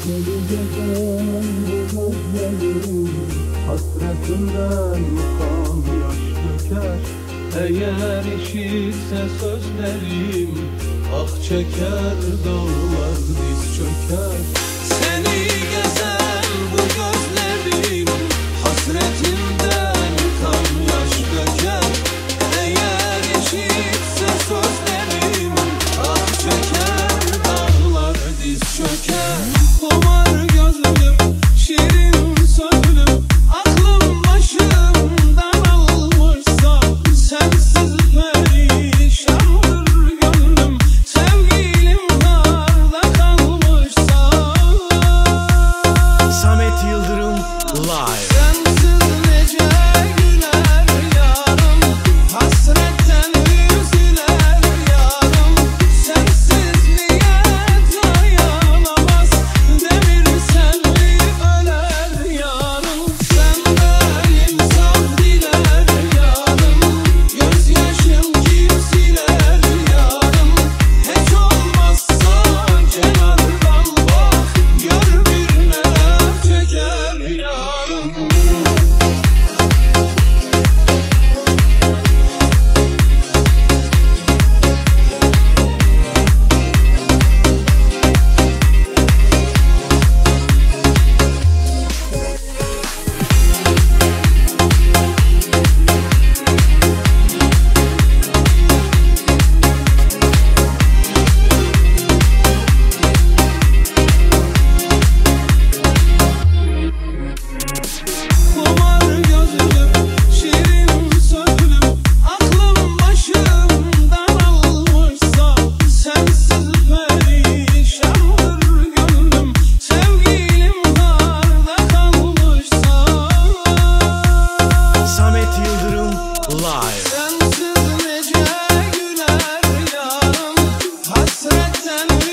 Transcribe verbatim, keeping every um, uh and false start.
Deli gecem bu gözlerim, hasretinden kan yaş döker. Eğer işitse sözlerim, ah çeker dağlar diz çöker. Seni gezen bu gözlerim, hasretinden kan yaş döker. Eğer işitse sözlerim, ah çeker dağlar diz çöker. Kumar gözlüm, şirin sözlüm, aklım başımdan almışsa, sensiz perişandır gönlüm, sevgilim darda kalmışsa. Samet Yıldırım Live. Sensiz nece güler yarım, hasretten üzüler yarım. Sensiz niyet dayanamaz, demir selvi öler yarım. Senden insaf diler yarım, gözyaşım kim siler yarım. Hiç olmazsa kenardan bak, gör bir neler çeker yarım. Kumar gözlüm, şirin sözlüm, aklım başımdan almışsa, sensiz perişandır gönlüm, sevgilim darda kalmışsa. Samet Yıldırım Live. Sensiz nece güler yarım, hasretten